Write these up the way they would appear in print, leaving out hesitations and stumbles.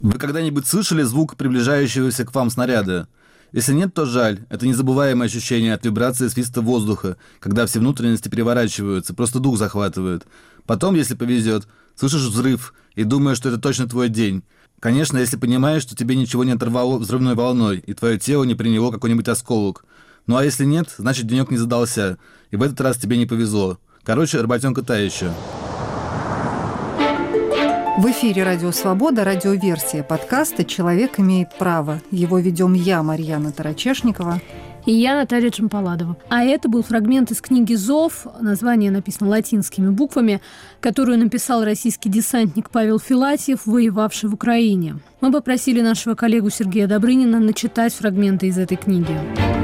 Вы когда-нибудь слышали звук приближающегося к вам снаряда? Если нет, то жаль. Это незабываемое ощущение от вибрации свиста воздуха, когда все внутренности переворачиваются, просто дух захватывает. Потом, если повезет, слышишь взрыв и думаешь, что это точно твой день. Конечно, если понимаешь, что тебе ничего не оторвало взрывной волной, и твое тело не приняло какой-нибудь осколок. Ну а если нет, значит денек не задался, и в этот раз тебе не повезло. Короче, работенка та еще. В эфире «Радио Свобода», радиоверсия подкаста «Человек имеет право». Его ведем я, Марьяна Тарачешникова. И я, Наталья Джампаладова. А это был фрагмент из книги «Зов», название написано латинскими буквами, которую написал российский десантник Павел Филатьев, воевавший в Украине. Мы попросили нашего коллегу Сергея Добрынина начитать фрагменты из этой книги.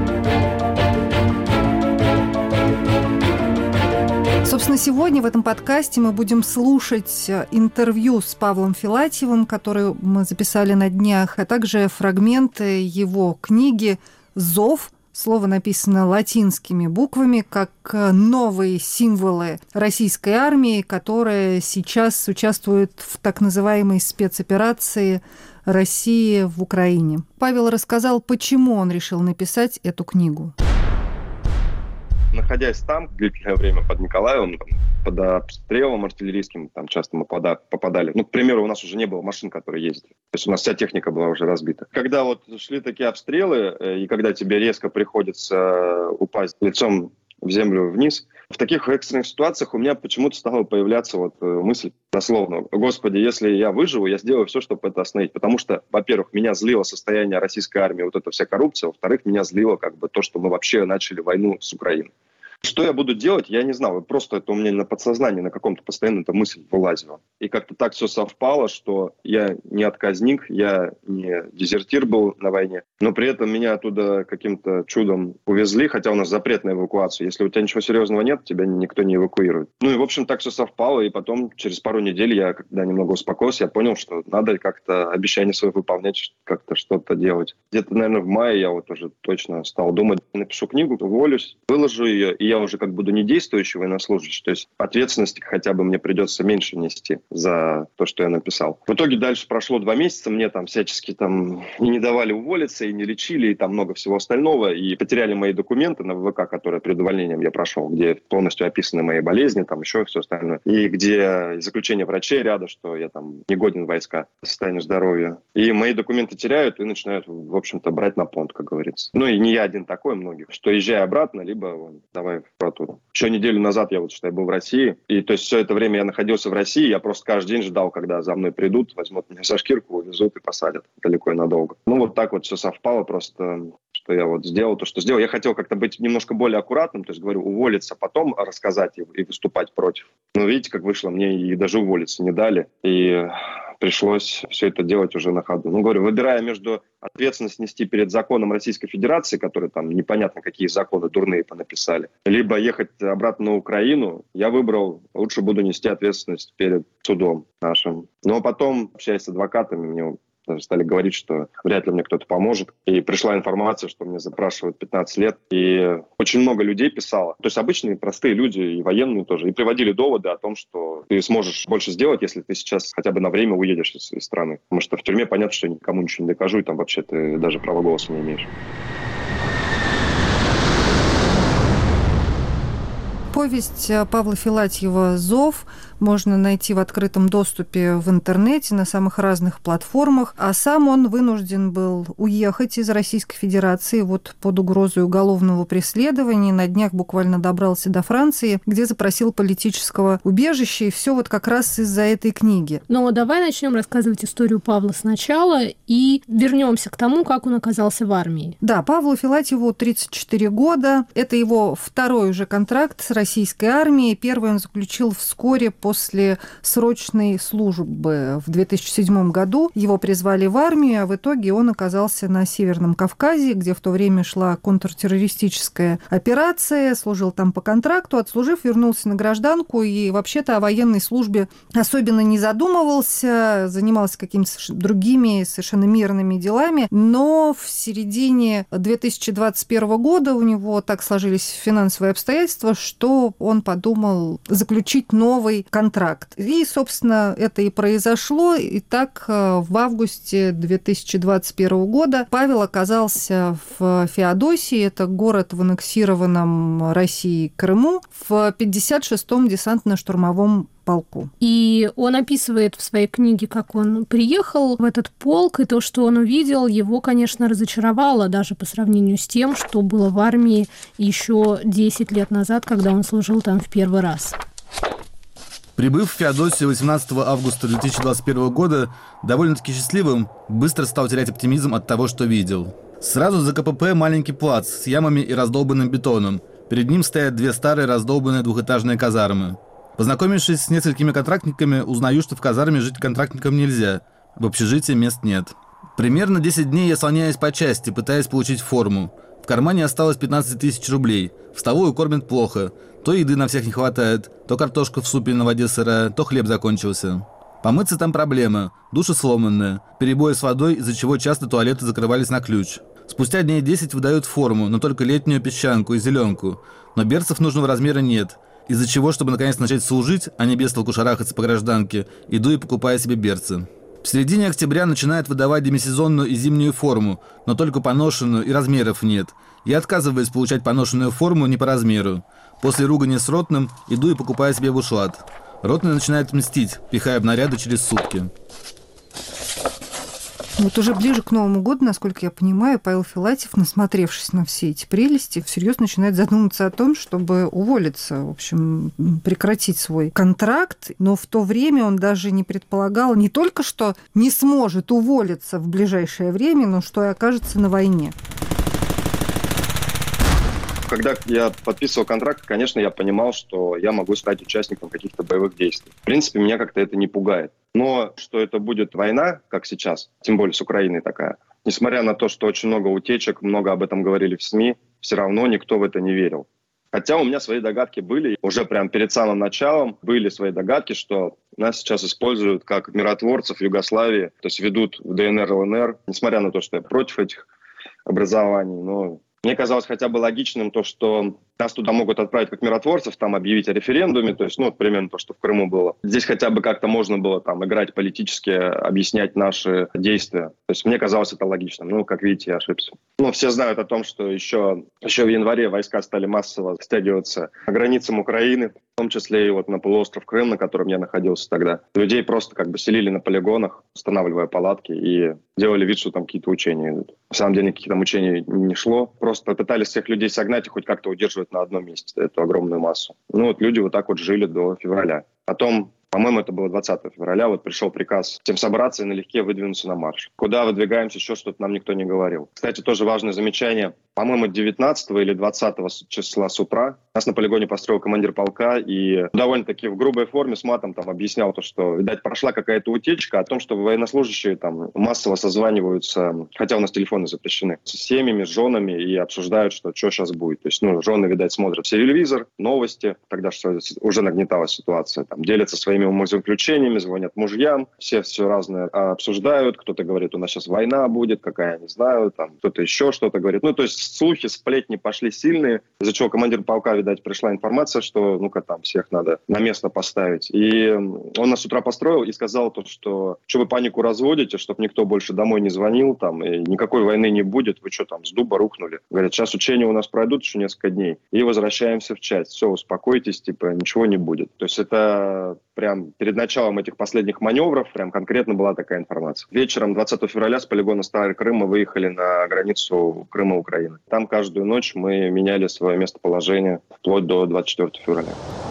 Собственно, сегодня в этом подкасте мы будем слушать интервью с Павлом Филатьевым, которое мы записали на днях, а также фрагменты его книги «Зов». Слово написано латинскими буквами, как новые символы российской армии, которая сейчас участвует в так называемой спецоперации России в Украине. Павел рассказал, почему он решил написать эту книгу. Находясь там длительное время под Николаевым, под обстрелом артиллерийским, там часто мы попадали. К примеру, у нас уже не было машин, которые ездили. То есть у нас вся техника была уже разбита. Когда вот шли такие обстрелы, и когда тебе резко приходится упасть лицом в землю вниз, в таких экстренных ситуациях у меня почему-то стала появляться мысль дословно: «Господи, если я выживу, я сделаю все, чтобы это остановить». Потому что, во-первых, меня злило состояние российской армии, вот эта вся коррупция. Во-вторых, меня злило то, что мы вообще начали войну с Украиной. Что я буду делать, я не знал. Просто это у меня на подсознании, на каком-то постоянно эта мысль вылазила. И как-то так все совпало, что я не отказник, я не дезертир был на войне, но при этом меня оттуда каким-то чудом увезли, хотя у нас запрет на эвакуацию. Если у тебя ничего серьезного нет, тебя никто не эвакуирует. И, в общем, так все совпало. И потом, через пару недель, я, когда немного успокоился, я понял, что надо как-то обещания свои выполнять, как-то что-то делать. Где-то, наверное, в мае я уже точно стал думать, напишу книгу, уволюсь, выложу ее, и я уже буду не действующий военнослужащий, то есть ответственности хотя бы мне придется меньше нести за то, что я написал. В итоге дальше прошло 2 месяца, мне всячески и не давали уволиться, и не лечили, и много всего остального, и потеряли мои документы на ВВК, которые перед увольнением я прошел, где полностью описаны мои болезни, еще все остальное, и где заключение врачей рядом, что я не годен в войска, состояние здоровья. И мои документы теряют и начинают, в общем-то, брать на понт, как говорится. И не я один такой, многие, что езжай обратно, либо давай в прокуратуру. Еще неделю назад я был в России, и то есть все это время я находился в России, я просто каждый день ждал, когда за мной придут, возьмут меня за шкирку, увезут и посадят далеко и надолго. Так все совпало просто, что я сделал то, что сделал. Я хотел как-то быть немножко более аккуратным, то есть, говорю, уволиться, потом рассказать и выступать против. Но видите, как вышло, мне и даже уволиться не дали, и пришлось все это делать уже на ходу. Говорю, выбирая между ответственность нести перед законом Российской Федерации, которые непонятно какие законы дурные понаписали, либо ехать обратно на Украину, я выбрал, лучше буду нести ответственность перед судом нашим. Но потом, общаясь с адвокатами, мне даже стали говорить, что вряд ли мне кто-то поможет. И пришла информация, что мне запрашивают 15 лет. И очень много людей писало. То есть обычные простые люди, и военные тоже. И приводили доводы о том, что ты сможешь больше сделать, если ты сейчас хотя бы на время уедешь из страны. Потому что в тюрьме понятно, что я никому ничего не докажу, и там вообще ты даже права голоса не имеешь. Повесть Павла Филатьева «Зов» можно найти в открытом доступе в интернете на самых разных платформах, а сам он вынужден был уехать из Российской Федерации под угрозой уголовного преследования. На днях буквально добрался до Франции, где запросил политического убежища, и все как раз из-за этой книги. Но давай начнем рассказывать историю Павла сначала и вернемся к тому, как он оказался в армии. Да, Павлу Филатьеву 34 года. Это его второй уже контракт с российской армией. Первый он заключил вскоре после срочной службы в 2007 году. Его призвали в армию, а в итоге он оказался на Северном Кавказе, где в то время шла контртеррористическая операция, служил там по контракту, отслужив, вернулся на гражданку и вообще-то о военной службе особенно не задумывался, занимался какими-то другими совершенно мирными делами, но в середине 2021 года у него так сложились финансовые обстоятельства, что он подумал заключить новый контракт. И, собственно, это и произошло. И так в августе 2021 года Павел оказался в Феодосии, это город в аннексированном Россией Крыму, в 56-м десантно-штурмовом полку. И он описывает в своей книге, как он приехал в этот полк, и то, что он увидел, его, конечно, разочаровало даже по сравнению с тем, что было в армии еще 10 лет назад, когда он служил там в первый раз. Прибыв в Феодосию 18 августа 2021 года, довольно-таки счастливым, быстро стал терять оптимизм от того, что видел. Сразу за КПП маленький плац с ямами и раздолбанным бетоном. Перед ним стоят две старые раздолбанные двухэтажные казармы. Познакомившись с несколькими контрактниками, узнаю, что в казарме жить контрактникам нельзя. В общежитии мест нет. Примерно 10 дней я слоняюсь по части, пытаясь получить форму. В кармане осталось 15 тысяч рублей. В столовую кормят плохо. То еды на всех не хватает, то картошка в супе на воде сырая, то хлеб закончился. Помыться там проблема. Душа сломанная. Перебои с водой, из-за чего часто туалеты закрывались на ключ. Спустя дней 10 выдают форму, но только летнюю песчанку и зеленку. Но берцев нужного размера нет. Из-за чего, чтобы наконец начать служить, а не без толку шарахаться по гражданке, иду и покупаю себе берцы. В середине октября начинают выдавать демисезонную и зимнюю форму, но только поношенную, и размеров нет. Я отказываюсь получать поношенную форму не по размеру. После ругани с ротным иду и покупаю себе бушлат. Ротный начинает мстить, пихая в наряды через сутки. Вот уже ближе к Новому году, насколько я понимаю, Павел Филатьев, насмотревшись на все эти прелести, всерьез начинает задумываться о том, чтобы уволиться, в общем, прекратить свой контракт. Но в то время он даже не предполагал не только, что не сможет уволиться в ближайшее время, но что и окажется на войне. Когда я подписывал контракт, конечно, я понимал, что я могу стать участником каких-то боевых действий. В принципе, меня как-то это не пугает. Но что это будет война, как сейчас, тем более с Украиной такая, несмотря на то, что очень много утечек, много об этом говорили в СМИ, все равно никто в это не верил. Хотя у меня свои догадки были, уже прям перед самым началом были свои догадки, что нас сейчас используют как миротворцев Югославии, то есть ведут в ДНР, ЛНР, несмотря на то, что я против этих образований, но мне казалось хотя бы логичным то, что нас туда могут отправить как миротворцев, там объявить о референдуме, то есть, примерно то, что в Крыму было. Здесь хотя бы как-то можно было там играть политически, объяснять наши действия. То есть мне казалось это логичным. Как видите, я ошибся. Все знают о том, что еще в январе войска стали массово стягиваться к границам Украины, в том числе и на полуостров Крым, на котором я находился тогда. Людей просто селили на полигонах, устанавливая палатки и делали вид, что там какие-то учения идут. На самом деле никаких там учений не шло. Просто пытались всех людей согнать и хоть как-то удерживать на одном месте эту огромную массу. Люди вот так жили до февраля. Потом, по-моему, это было 20 февраля, пришел приказ всем собраться и налегке выдвинуться на марш. Куда выдвигаемся, еще что-то нам никто не говорил. Кстати, тоже важное замечание. По-моему, 19 или 20 числа с утра нас на полигоне построил командир полка и довольно-таки в грубой форме с матом объяснял то, что, видать, прошла какая-то утечка о том, что военнослужащие массово созваниваются, хотя у нас телефоны запрещены, с семьями, с женами и обсуждают, что сейчас будет. То есть, жены, видать, смотрят телевизор, новости, тогда что уже нагнеталась ситуация, делятся своими умозаключениями, звонят мужьям, все разное обсуждают, кто-то говорит, у нас сейчас война будет, какая, не знаю, кто-то еще что-то говорит. То есть слухи, сплетни пошли сильные, из-за чего командир полка, видать, пришла информация, что всех надо на место поставить. И он нас с утра построил и сказал то, что вы панику разводите, чтобы никто больше домой не звонил, и никакой войны не будет, вы что с дуба рухнули. Говорят, сейчас учения у нас пройдут еще несколько дней, и возвращаемся в часть. Все, успокойтесь, ничего не будет. То есть это прям перед началом этих последних маневров прям конкретно была такая информация. Вечером 20 февраля с полигона Старый Крым мы выехали на границу Крыма-Украины. Там каждую ночь мы меняли свое местоположение вплоть до 24 февраля.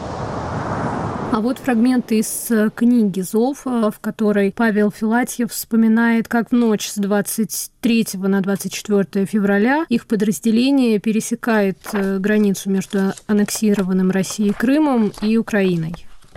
А вот фрагменты из книги «Зов», в которой Павел Филатьев вспоминает, как в ночь с 23 на 24 февраля их подразделение пересекает границу между аннексированным Россией Крымом и Украиной.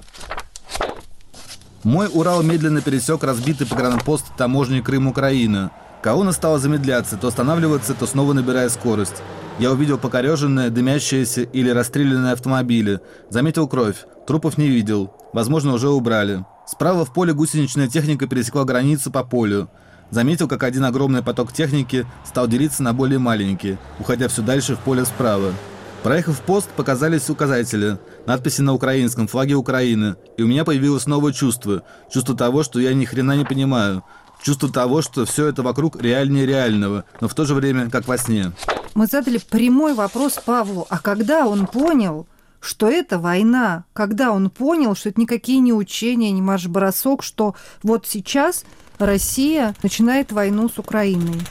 Мой Урал медленно пересек разбитый погранпост таможни Крым-Украина. Колонна стала замедляться, то останавливаться, то снова набирая скорость. Я увидел покореженные, дымящиеся или расстрелянные автомобили. Заметил кровь. Трупов не видел. Возможно, уже убрали. Справа в поле гусеничная техника пересекла границу по полю. Заметил, как один огромный поток техники стал делиться на более маленькие, уходя все дальше в поле справа. Проехав в пост, показались указатели, надписи на украинском, флаге Украины, и у меня появилось новое чувство. Чувство того, что я ни хрена не понимаю. Чувство того, что все это вокруг реальнее реального, но в то же время как во сне. Мы задали прямой вопрос Павлу, а когда он понял, что это война? Когда он понял, что это никакие не учения, не марш-бросок, что вот сейчас Россия начинает войну с Украиной?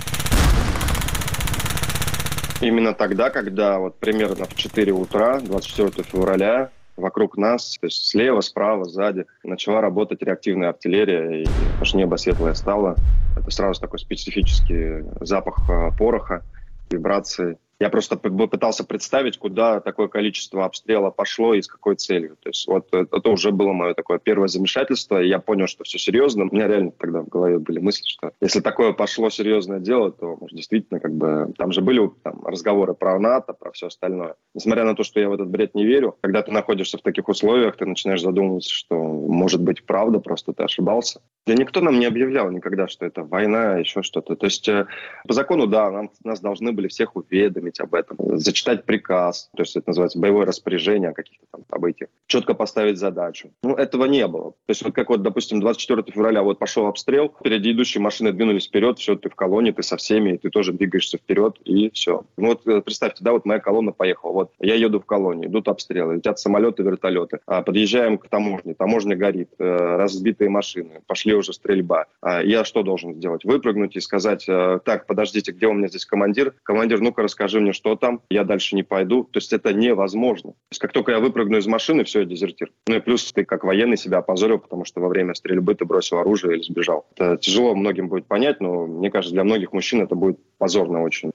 Именно тогда, когда вот примерно в 4 утра, 24 февраля, вокруг нас, то есть слева, справа, сзади, начала работать реактивная артиллерия, и аж небо светлое стало. Это сразу такой специфический запах пороха, вибрации. Я просто пытался представить, куда такое количество обстрела пошло и с какой целью. То есть вот это уже было мое такое первое замешательство, и я понял, что все серьезно. У меня реально тогда в голове были мысли, что если такое пошло серьезное дело, то может, действительно там же были разговоры про НАТО, про все остальное. Несмотря на то, что я в этот бред не верю, когда ты находишься в таких условиях, ты начинаешь задумываться, что может быть правда, просто ты ошибался. Да никто нам не объявлял никогда, что это война, еще что-то. То есть по закону, да, нас должны были всех уведомить об этом, зачитать приказ, то есть это называется боевое распоряжение о каких-то там событиях, четко поставить задачу. Этого не было. То есть допустим, 24 февраля пошел обстрел, впереди идущие машины двинулись вперед, все, ты в колонне, ты со всеми, и ты тоже двигаешься вперед, и все. Представьте, моя колонна поехала, я еду в колонне, идут обстрелы, летят самолеты, вертолеты, подъезжаем к таможне, таможня горит, разбитые машины, пошли уже стрельба. Я что должен сделать? Выпрыгнуть и сказать: так, подождите, где у меня здесь командир? Командир, ну-ка расскажи мне, что там, я дальше не пойду. То есть это невозможно. То есть как только я выпрыгну из машины, все, я дезертир. И плюс ты как военный себя опозорил, потому что во время стрельбы ты бросил оружие или сбежал. Это тяжело многим будет понять, но мне кажется, для многих мужчин это будет позорно очень.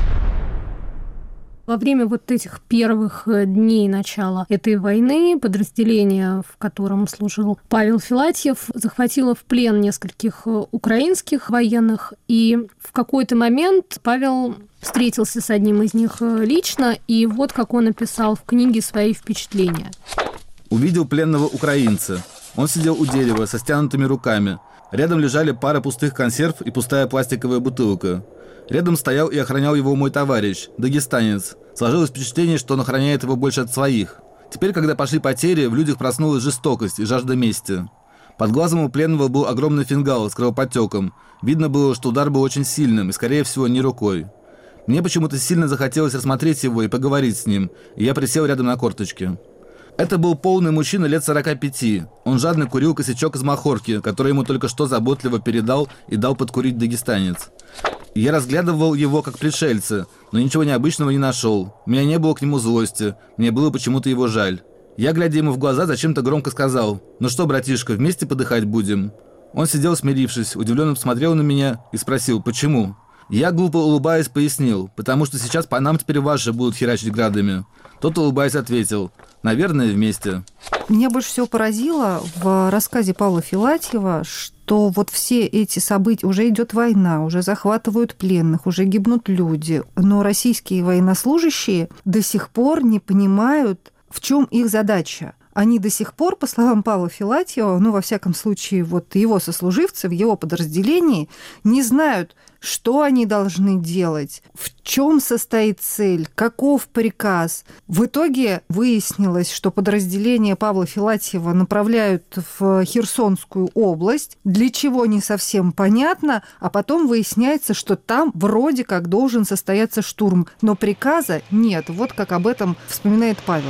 Во время этих первых дней начала этой войны подразделение, в котором служил Павел Филатьев, захватило в плен нескольких украинских военных, и в какой-то момент Павел встретился с одним из них лично, и вот как он описал в книге свои впечатления. Увидел пленного украинца. Он сидел у дерева со стянутыми руками. Рядом лежали пара пустых консерв и пустая пластиковая бутылка. Рядом стоял и охранял его мой товарищ, дагестанец. Сложилось впечатление, что он охраняет его больше от своих. Теперь, когда пошли потери, в людях проснулась жестокость и жажда мести. Под глазом у пленного был огромный фингал с кровоподтеком. Видно было, что удар был очень сильным и, скорее всего, не рукой. Мне почему-то сильно захотелось рассмотреть его и поговорить с ним, и я присел рядом на корточки. Это был полный мужчина лет 45. Он жадно курил косячок из махорки, который ему только что заботливо передал и дал подкурить дагестанец. Я разглядывал его как пришельца, но ничего необычного не нашел. У меня не было к нему злости, мне было почему-то его жаль. Я, глядя ему в глаза, зачем-то громко сказал: «Ну что, братишка, вместе подыхать будем?» Он сидел смирившись, удивленно посмотрел на меня и спросил: «Почему?» Я, глупо улыбаясь, пояснил: «Потому что сейчас по нам теперь ваши будут херачить градами». Тот, улыбаясь, ответил: «Наверное, вместе». Меня больше всего поразило в рассказе Павла Филатьева, что все эти события, уже идет война, уже захватывают пленных, уже гибнут люди, но российские военнослужащие до сих пор не понимают, в чем их задача. Они до сих пор, по словам Павла Филатьева, во всяком случае, его сослуживцы в его подразделении, не знают, что они должны делать, в чем состоит цель, каков приказ. В итоге выяснилось, что подразделение Павла Филатьева направляют в Херсонскую область, для чего не совсем понятно, а потом выясняется, что там вроде как должен состояться штурм, но приказа нет. Вот как об этом вспоминает Павел.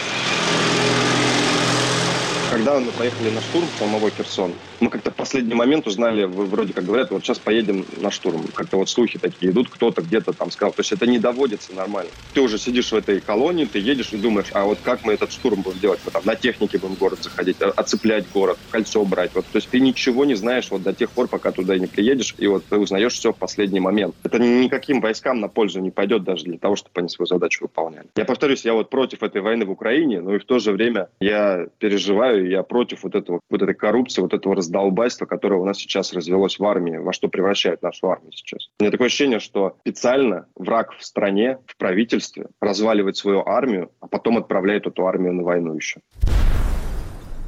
Когда мы поехали на штурм в самого Херсон, мы как-то в последний момент узнали, вроде как говорят, сейчас поедем на штурм. Как-то слухи такие идут, кто-то где-то там сказал. То есть это не доводится нормально. Ты уже сидишь в этой колонии, ты едешь и думаешь, а как мы этот штурм будем делать? Мы на технике будем в город заходить, оцеплять город, кольцо брать. То есть ты ничего не знаешь до тех пор, пока туда не приедешь, и ты узнаешь все в последний момент. Это никаким войскам на пользу не пойдет даже для того, чтобы они свою задачу выполняли. Я повторюсь, я против этой войны в Украине, но и в то же время я переживаю, я против этой коррупции, этого раздолбайства, которое у нас сейчас развелось в армии, во что превращает нашу армию сейчас. У меня такое ощущение, что специально враг в стране, в правительстве разваливает свою армию, а потом отправляет эту армию на войну еще.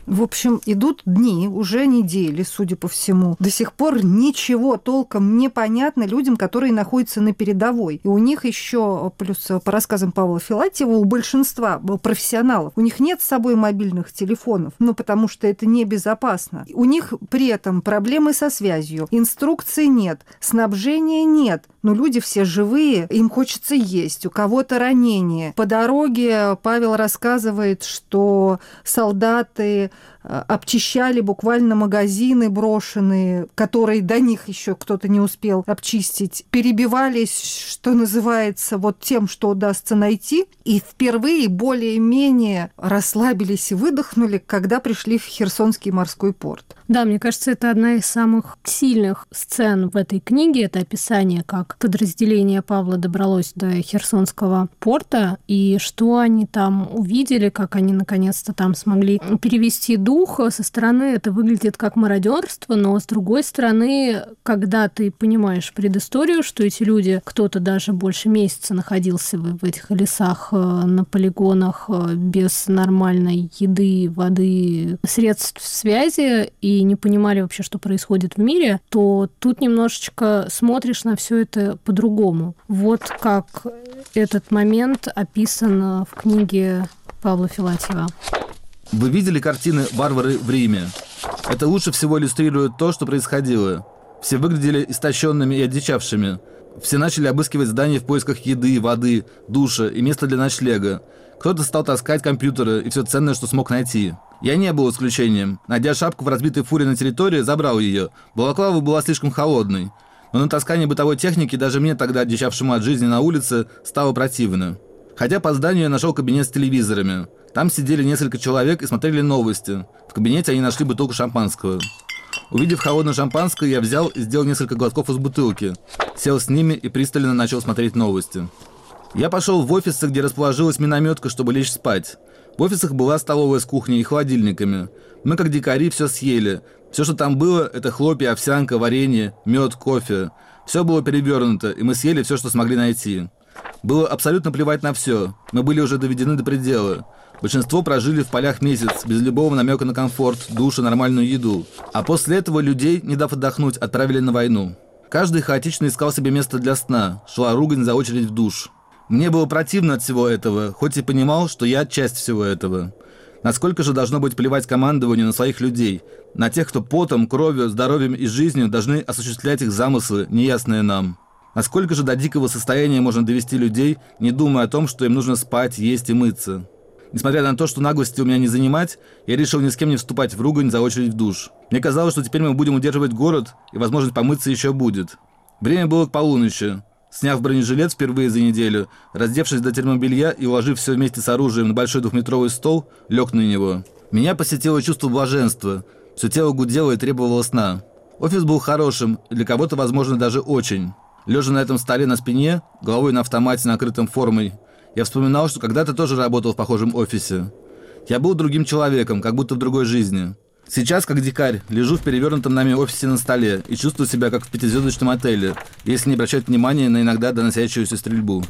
В общем, идут дни, уже недели, судя по всему. До сих пор ничего толком не понятно людям, которые находятся на передовой. И у них еще, плюс по рассказам Павла Филатьева, у большинства профессионалов, у них нет с собой мобильных телефонов, потому что это небезопасно. У них при этом проблемы со связью, инструкций нет, снабжения нет. Но люди все живые, им хочется есть, у кого-то ранение. По дороге Павел рассказывает, что солдаты обчищали буквально магазины брошенные, которые до них еще кто-то не успел обчистить, перебивались, что называется, вот тем, что удастся найти, и впервые более-менее расслабились и выдохнули, когда пришли в Херсонский морской порт. Да, мне кажется, это одна из самых сильных сцен в этой книге. Это описание, как подразделение Павла добралось до Херсонского порта, и что они там увидели, как они наконец-то там смогли перевести дух. Со стороны это выглядит как мародерство, но с другой стороны, когда ты понимаешь предысторию, что эти люди, кто-то даже больше месяца находился в этих лесах, на полигонах без нормальной еды, воды, средств связи, и не понимали вообще, что происходит в мире, то тут немножечко смотришь на все это по-другому. Вот как этот момент описан в книге Павла Филатьева. Вы видели картины «Варвары в Риме»? Это лучше всего иллюстрирует то, что происходило. Все выглядели истощенными и одичавшими. Все начали обыскивать здания в поисках еды, воды, душа и места для ночлега. Кто-то стал таскать компьютеры и все ценное, что смог найти. Я не был исключением. Найдя шапку в разбитой фуре на территории, забрал ее. Балаклава была слишком холодной. Но на таскание бытовой техники даже мне, тогда одичавшему от жизни на улице, стало противно. Хотя по зданию я нашел кабинет с телевизорами. Там сидели несколько человек и смотрели новости. В кабинете они нашли бутылку шампанского. Увидев холодное шампанское, я взял и сделал несколько глотков из бутылки. Сел с ними и пристально начал смотреть новости. Я пошел в офисы, где расположилась минометка, чтобы лечь спать. В офисах была столовая с кухней и холодильниками. Мы, как дикари, все съели. Все, что там было, это хлопья, овсянка, варенье, мед, кофе. Все было перевернуто, и мы съели все, что смогли найти. Было абсолютно плевать на все. Мы были уже доведены до предела. Большинство прожили в полях месяц, без любого намека на комфорт, душ и нормальную еду. А после этого людей, не дав отдохнуть, отправили на войну. Каждый хаотично искал себе место для сна, шла ругань за очередь в душ. Мне было противно от всего этого, хоть и понимал, что я часть всего этого. Насколько же должно быть плевать командованию на своих людей, на тех, кто потом, кровью, здоровьем и жизнью должны осуществлять их замыслы, неясные нам. Насколько же до дикого состояния можно довести людей, не думая о том, что им нужно спать, есть и мыться. Несмотря на то, что наглости у меня не занимать, я решил ни с кем не вступать в ругань за очередь в душ. Мне казалось, что теперь мы будем удерживать город, и возможность помыться еще будет. Время было к полуночи. Сняв бронежилет впервые за неделю, раздевшись до термобелья и уложив все вместе с оружием на большой двухметровый стол, лег на него. Меня посетило чувство блаженства. Все тело гудело и требовало сна. Офис был хорошим, для кого-то, возможно, даже очень. Лежа на этом столе на спине, головой на автомате, накрытым формой, я вспоминал, что когда-то тоже работал в похожем офисе. Я был другим человеком, как будто в другой жизни. Сейчас, как дикарь, лежу в перевернутом нами офисе на столе и чувствую себя, как в пятизвездочном отеле, если не обращать внимания на иногда доносящуюся стрельбу.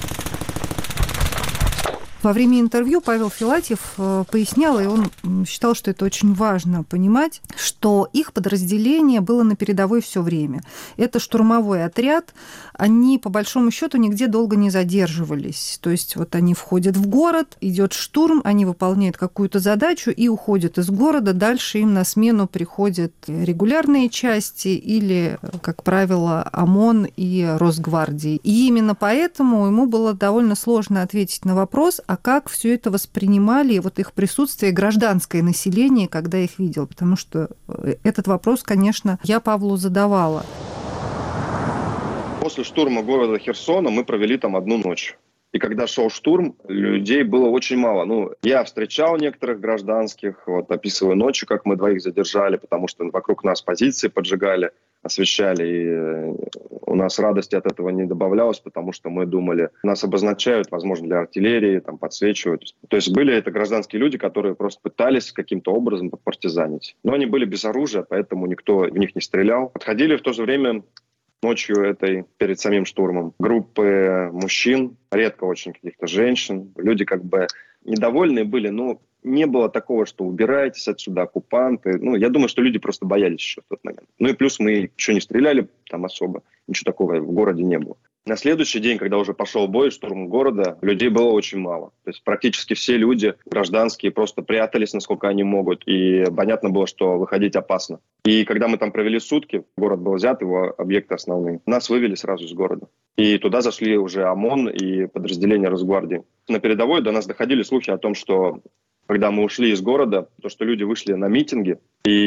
Во время интервью Павел Филатьев пояснял, и он считал, что это очень важно понимать, что их подразделение было на передовой все время. Это штурмовой отряд, они по большому счету нигде долго не задерживались. То есть вот они входят в город, идет штурм, они выполняют какую-то задачу и уходят из города. Дальше им на смену приходят регулярные части или, как правило, ОМОН и Росгвардии. И именно поэтому ему было довольно сложно ответить на вопрос, а как все это воспринимали, вот их присутствие, гражданское население, когда их видел? Потому что этот вопрос, конечно, я Павлу задавала. После штурма города Херсона мы провели там одну ночь. И когда шел штурм, людей было очень мало. Я встречал некоторых гражданских, описываю ночью, как мы двоих задержали, потому что вокруг нас позиции поджигали, освещали, и у нас радости от этого не добавлялось, потому что мы думали, нас обозначают, возможно, для артиллерии, там подсвечивают. То есть были это гражданские люди, которые просто пытались каким-то образом попартизанить. Но они были без оружия, поэтому никто в них не стрелял. Подходили в то же время ночью перед самим штурмом группы мужчин, редко очень каких-то женщин. Люди недовольные были, но не было такого, что убирайтесь отсюда, оккупанты. Я думаю, что люди просто боялись еще в тот момент. И плюс мы еще не стреляли там особо, ничего такого в городе не было. На следующий день, когда уже пошел бой, штурм города, людей было очень мало. То есть практически все люди гражданские просто прятались, насколько они могут. И понятно было, что выходить опасно. И когда мы там провели сутки, город был взят, его объекты основные, нас вывели сразу из города. И туда зашли уже ОМОН и подразделения Росгвардии. На передовой до нас доходили слухи о том, что когда мы ушли из города, то, что люди вышли на митинги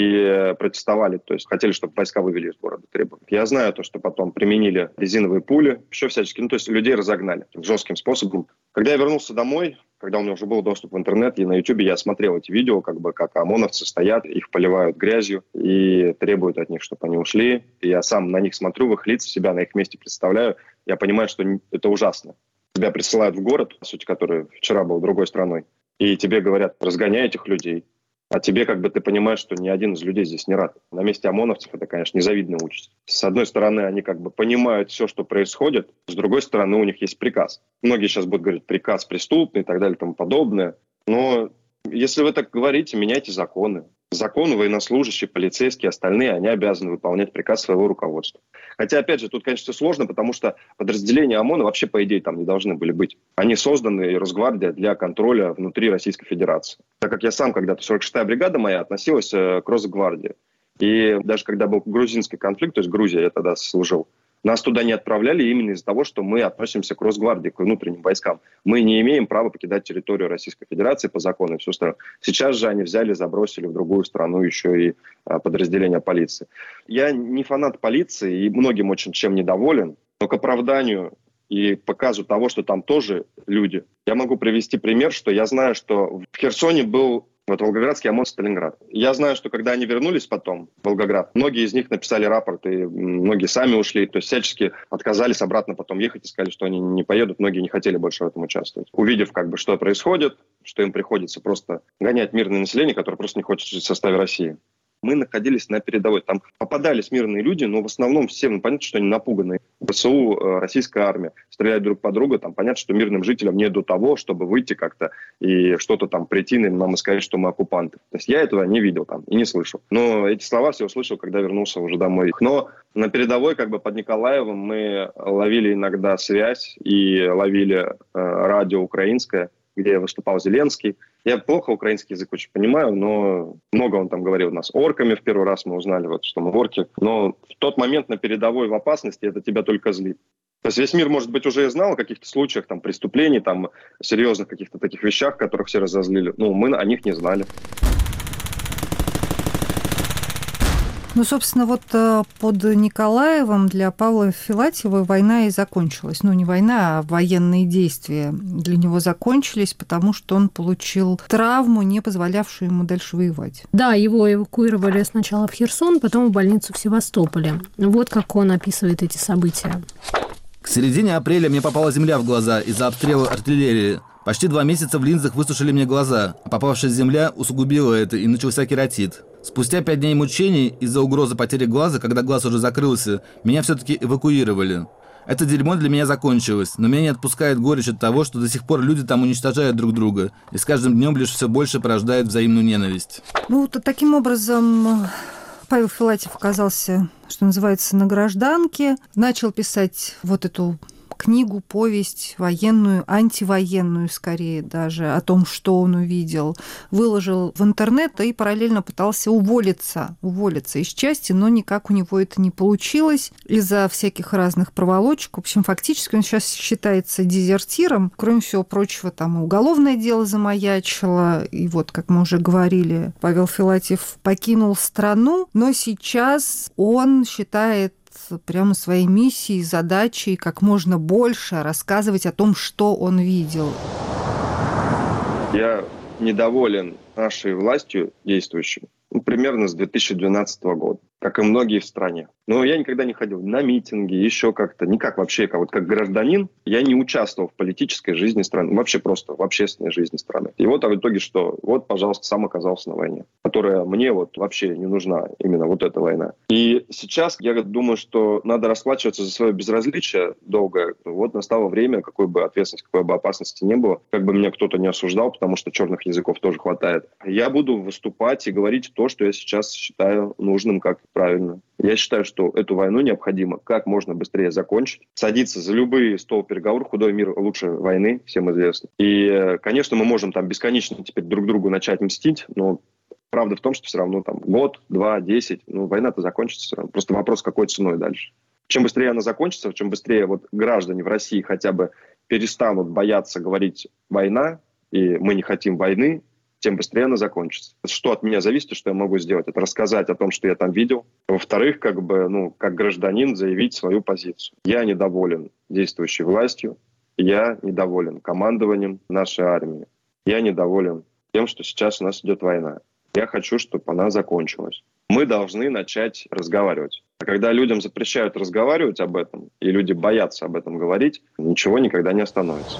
и протестовали, то есть хотели, чтобы войска вывели из города, требовали. Я знаю то, что потом применили резиновые пули, еще всячески, то есть людей разогнали жестким способом. Когда я вернулся домой, когда у меня уже был доступ в интернет, и на YouTube я смотрел эти видео, как ОМОНовцы стоят, их поливают грязью и требуют от них, чтобы они ушли. И я сам на них смотрю, в их лица, себя на их месте представляю. Я понимаю, что это ужасно. Тебя присылают в город, по сути, который вчера был другой страной, и тебе говорят, разгоняй этих людей. А тебе ты понимаешь, что ни один из людей здесь не рад. На месте ОМОНовцев это, конечно, незавидная участь. С одной стороны, они понимают все, что происходит. С другой стороны, у них есть приказ. Многие сейчас будут говорить, приказ преступный и так далее и тому подобное. Но если вы так говорите, меняйте законы. Законы, военнослужащие, полицейские, остальные, они обязаны выполнять приказ своего руководства. Хотя, опять же, тут, конечно, сложно, потому что подразделения ОМОНа вообще, по идее, там не должны были быть. Они созданы, Росгвардия, для контроля внутри Российской Федерации. Так как я сам когда-то, 46-я бригада моя относилась к Росгвардии. И даже когда был грузинский конфликт, то есть Грузия, я тогда служил, нас туда не отправляли именно из-за того, что мы относимся к Росгвардии, к внутренним войскам. Мы не имеем права покидать территорию Российской Федерации по закону и все остальное. Сейчас же они взяли, забросили в другую страну еще и подразделения полиции. Я не фанат полиции и многим очень чем недоволен, но к оправданию и показу того, что там тоже люди, я могу привести пример, что я знаю, что в Херсоне был Волгоградский ОМОН, Сталинград. Я знаю, что когда они вернулись потом в Волгоград, многие из них написали рапорт, и многие сами ушли, то есть всячески отказались обратно потом ехать и сказали, что они не поедут, многие не хотели больше в этом участвовать. Увидев, что происходит, что им приходится просто гонять мирное население, которое просто не хочет жить в составе России. Мы находились на передовой. Там попадались мирные люди, но в основном все, понятно, что они напуганы. ВСУ, российская армия, стреляют друг по другу. Там понятно, что мирным жителям не до того, чтобы выйти как-то и что-то там прийти нам и сказать, что мы оккупанты. То есть я этого не видел там и не слышал. Но эти слова все услышал, когда вернулся уже домой. Но на передовой, под Николаевым, мы ловили иногда связь и ловили радио украинское, где выступал Зеленский. Я плохо украинский язык очень понимаю, но много он там говорил у нас. Орками в первый раз мы узнали, что мы орки. Но в тот момент на передовой в опасности это тебя только злит. То есть весь мир, может быть, уже и знал о каких-то случаях преступлений, серьезных каких-то таких вещах, которых все разозлили. Мы о них не знали. Собственно, под Николаевым для Павла Филатьева война и закончилась. Не война, а военные действия для него закончились, потому что он получил травму, не позволявшую ему дальше воевать. Да, его эвакуировали сначала в Херсон, потом в больницу в Севастополе. Вот как он описывает эти события. К середине апреля мне попала земля в глаза из-за обстрела артиллерии. Почти 2 месяца в линзах высушили мне глаза, а попавшая земля усугубила это, и начался кератит. Спустя 5 дней мучений из-за угрозы потери глаза, когда глаз уже закрылся, меня все-таки эвакуировали. Это дерьмо для меня закончилось, но меня не отпускает горечь от того, что до сих пор люди там уничтожают друг друга, и с каждым днем лишь все больше порождает взаимную ненависть. Таким образом, Павел Филатьев оказался, что называется, на гражданке, начал писать эту книгу, повесть военную, антивоенную скорее даже, о том, что он увидел, выложил в интернет и параллельно пытался уволиться из части, но никак у него это не получилось из-за всяких разных проволочек. В общем, фактически он сейчас считается дезертиром. Кроме всего прочего, уголовное дело замаячило, и как мы уже говорили, Павел Филатьев покинул страну, но сейчас он считает прямо своей миссией, задачей как можно больше рассказывать о том, что он видел. Я недоволен нашей властью действующей примерно с 2012 года. как и многие в стране. Но я никогда не ходил на митинги, еще как-то, никак вообще, как гражданин, я не участвовал в политической жизни страны, вообще просто в общественной жизни страны. И вот в итоге что? Вот, пожалуйста, сам оказался на войне, которая мне вот вообще не нужна, именно вот эта война. И сейчас я думаю, что надо расплачиваться за свое безразличие долгое. Вот настало время, какой бы ответственности, какой бы опасности не было, как бы меня кто-то не осуждал, потому что черных языков тоже хватает. Я буду выступать и говорить то, что я сейчас считаю нужным, как правильно. Я считаю, что эту войну необходимо как можно быстрее закончить, садиться за любые стол переговоров. Худой мир лучше войны, всем известно. И, конечно, мы можем там бесконечно теперь друг другу начать мстить, но правда в том, что все равно там год, 2, 10, война-то закончится все равно. Просто вопрос, какой ценой дальше. Чем быстрее она закончится, чем быстрее вот граждане в России хотя бы перестанут бояться говорить «война», и мы не хотим войны, тем быстрее она закончится. Что от меня зависит и что я могу сделать? Это рассказать о том, что я там видел. Во-вторых, как гражданин заявить свою позицию. Я недоволен действующей властью, я недоволен командованием нашей армии, я недоволен тем, что сейчас у нас идет война. Я хочу, чтобы она закончилась. Мы должны начать разговаривать. А когда людям запрещают разговаривать об этом, и люди боятся об этом говорить, ничего никогда не остановится.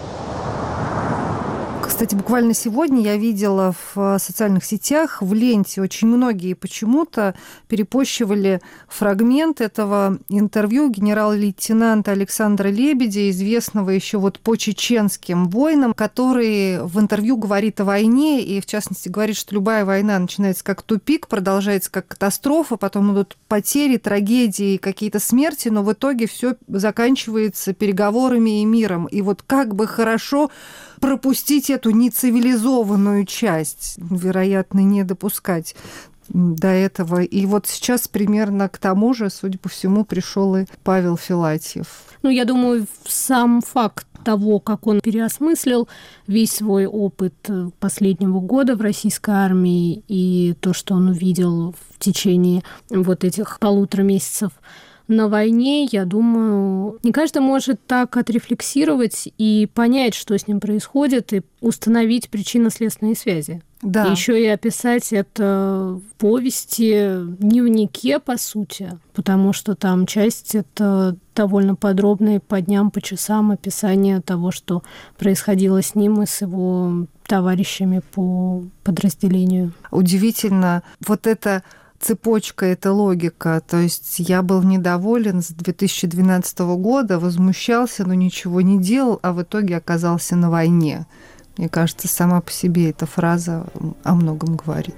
Кстати, буквально сегодня я видела в социальных сетях, в ленте очень многие почему-то перепощивали фрагмент этого интервью генерал-лейтенанта Александра Лебедя, известного еще вот по чеченским войнам, который в интервью говорит о войне и, в частности, говорит, что любая война начинается как тупик, продолжается как катастрофа, потом идут потери, трагедии, какие-то смерти, но в итоге все заканчивается переговорами и миром. И вот как бы хорошо пропустить эту нецивилизованную часть, вероятно, не допускать до этого. И вот сейчас примерно к тому же, судя по всему, пришел и Павел Филатьев. Я думаю, сам факт того, как он переосмыслил весь свой опыт последнего года в российской армии и то, что он увидел в течение вот этих 1,5 месяцев на войне, я думаю, не каждый может так отрефлексировать и понять, что с ним происходит, и установить причинно-следственные связи. Да. И еще и описать это в повести, дневнике, по сути, потому что там часть это довольно подробное по дням, по часам описание того, что происходило с ним и с его товарищами по подразделению. Удивительно, вот это цепочка, это логика. То есть я был недоволен с 2012 года, возмущался, но ничего не делал, а в итоге оказался на войне. Мне кажется, сама по себе эта фраза о многом говорит.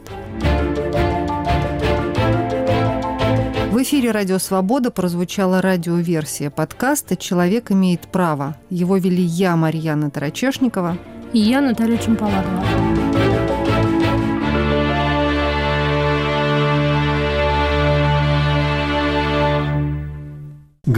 В эфире «Радио Свобода» прозвучала радиоверсия подкаста «Человек имеет право». Его вели я, Марьяна Тарачешникова. И я, Наталья Чемпаладова.